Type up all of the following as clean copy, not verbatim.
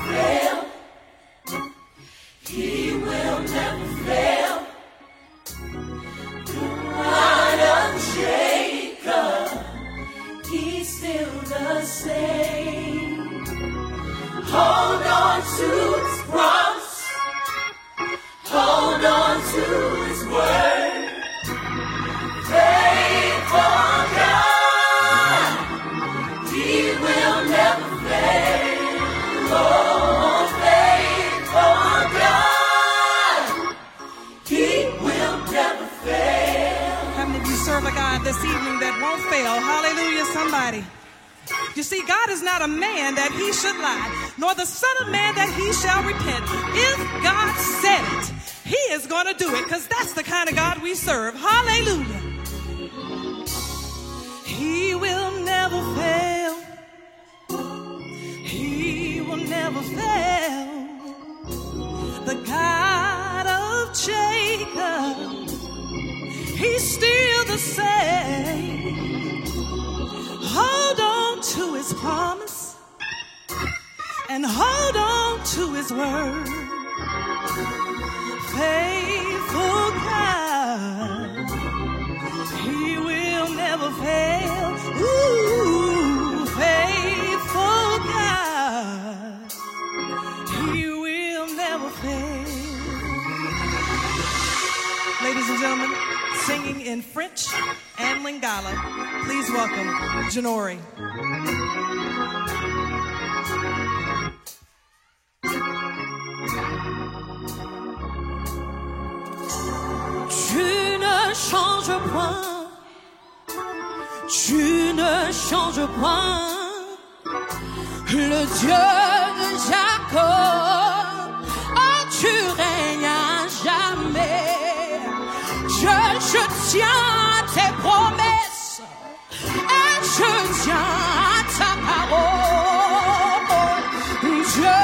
fail. He will never fail. God of Jacob, He's still the same. Hold on to His promise. Hold on to His word. Faithful God, He will never fail. Oh, faithful God, He will never fail. How many of you serve a God this evening that won't fail? Hallelujah, somebody. You see, God is not a man that He should lie, nor the son of man that He shall repent. If God said it, He is going to do it, because that's the kind of God we serve. Hallelujah. He will never fail. He will never fail. The God of Jacob, He's still the same. Hold on to His promise and hold on to His word. Faithful God, He will never fail. Ooh, faithful God, He will never fail. Ladies and gentlemen, singing in French and Lingala, please welcome Janori. Tu ne changes point, tu ne changes point, le Dieu de Jacob, oh tu règnes à jamais. Je tiens à tes promesses et je tiens à ta parole, Dieu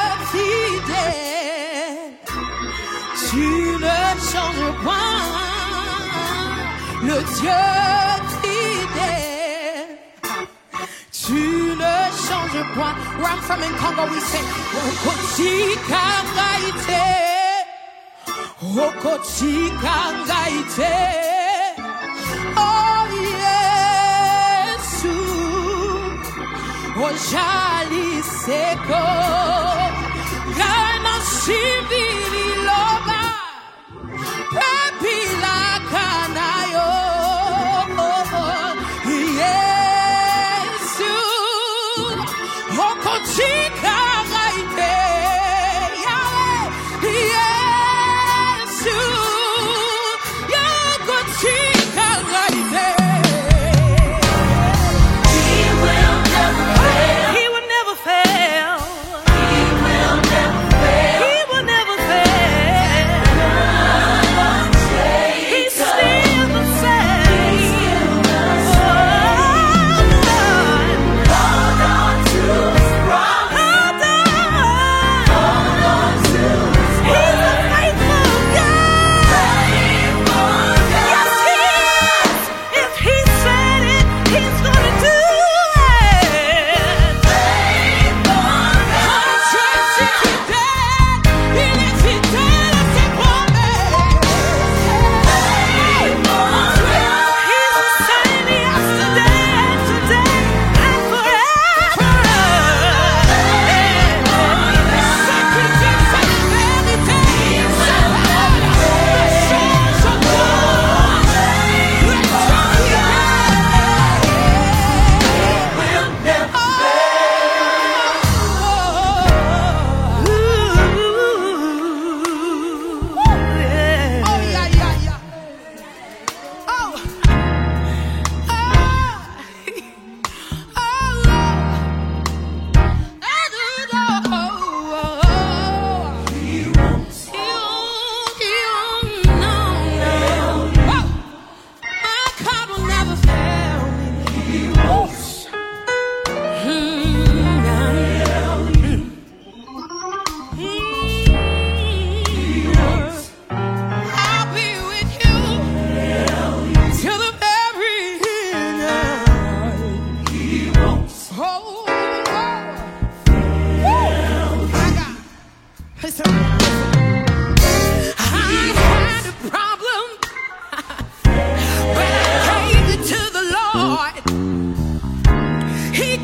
fidèle. Tu ne changes point, le Dieu fidèle. Tu ne changes point. Where I'm from in Congo, we say, Okotika ngaite, Okotika ngaite. Oh Yesu, Ojali seko, Gana shivili loba. Pepila kanayo, Yesu, Okotika ngaite, Yesu, Okotika ngaite. He will never fail. He will never fail. He will never fail. He will never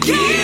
He